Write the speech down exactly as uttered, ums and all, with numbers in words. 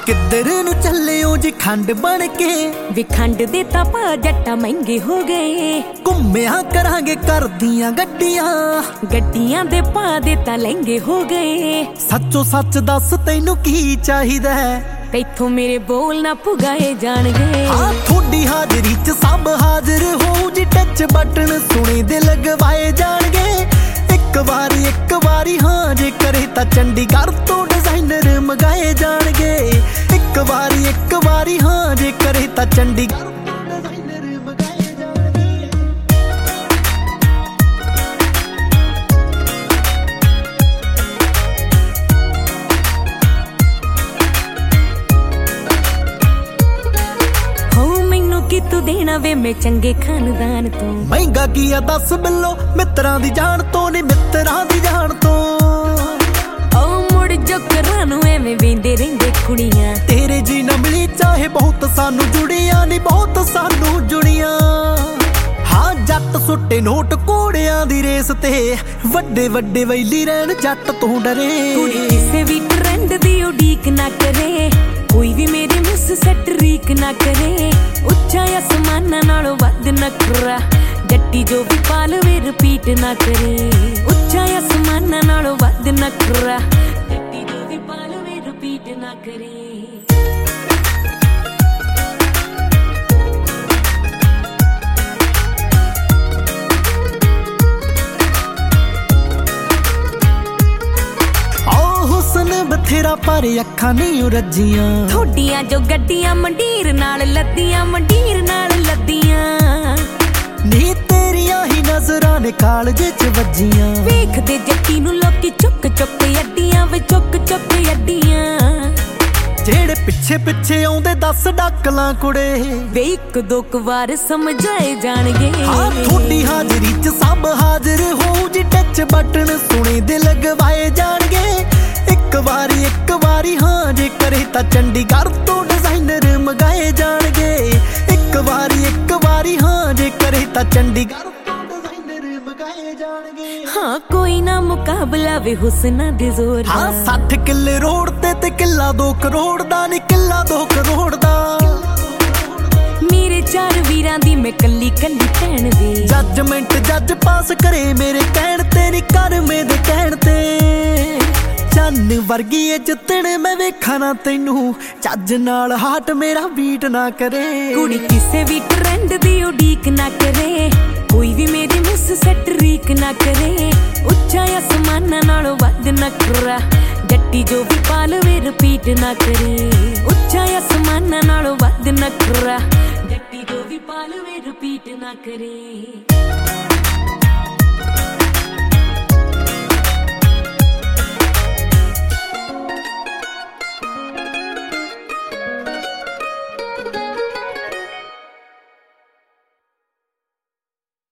किधर नू चले हो जी खंड बन के वे खंड दे तां पा जट्टा महंगे हो गए। घुम्मिया करांगे कर दियां गड्डियां गड्डियां दे पा दे तां लहंगे हो गए। सच्चो सच दस तैनू की चाहिदा है तैथों मेरे बोल ना पुगाए जाणगे। हाँ थोड़ी हाजरी च सब हाजिर हो जी टच बटन सुने दे लगवाए जाणगे। एक बारी एक बारी हाँ जे करे तां चंडीगढ़ तो डिजाइनर मंगाए जाणगे। एक बारी एक बारी हाँ जे करे तां चंडीगढ़ तो डिजाइनर मंगाए जाणगे। कि तू देना वे मैं चंगे खानदान तो महंगा की आ दस बिलो मित्रां दी जान तो नी मित्रां दी जान तो ओ मुड़ जो करानू एवें वेंदे रहिंदे कुड़ियां तेरे जी न मिली चाहे बहुत सानू जुड़ियां नी बहुत सानू जुड़ियां। हाँ जट सुट्टे नोट कोड़ियां दी रेस ते वड्डे वड्डे वैली रहन जट तो डरे। कुड़ी किसे भी ट्रेंड दी उड़ीक ना करे कोई भी मेरे मुस सट रीक ना करे। उच्चा आसमाना नालों वध नखरा जट्टी जो भी पालवे रिपीट ना करे। उच्चा आसमाना नालों वध नखरा जट्टी जो भी पालवे रिपीट ना करे। बथेरा पर अखां नहीं रजियां थोड़ियां जो गड्डियां मंडीर नाल लद्दियां मंडीर नाल लद्दियां नी तेरियां ही नजरां ने कालजे च वजियां। वेख दे जट्टी नू लोकी चुक चुक अड्डियां वे चुक चुक अड्डियां जेड़े पिछे पिछे आउंदे दस डकलां कुड़े वे इक दो वार समझाए जाणगे। हाँ थोड़ी हाजरी च सब हाजिर हो जी टच बटन सुने दे लगवाए जाणगे। एक बारी एक बारी हाँ जे करे तां चंडीगढ़ तो डिजाइनर मंगाए जाणगे। एक बारी एक बारी हाँ जे करे तां चंडीगढ़ तो डिजाइनर मंगाए जाणगे। हाँ कोई ना मुकाबला वे हुस्ना दे जोर दा। हाँ सठ किले रोड ते ते किला दो करोड़ दा नी किला दो करोड़ दा। मेरे चार वीरां दी मैं कल्ली कल्ली भैण वे जजमेंट जज पास करे मेरे कहण ते नी कर मेरे कहण ते। चन्न वर्गी जितण मैं वेखा ना तैनू चज नाल हाट मेरा बीट ना करे। कुड़ी किसे भी ट्रेंड दी उड़ीक ना करे कोई भी मेरी मुस सट रीक ना करे। उच्चा आसमाना नालों वध नखरा जट्टी जो भी पालवे रिपीट ना करे। उच्चा आसमाना नालों वध नखरा जट्टी जो भी पालवे रिपीट ना करे।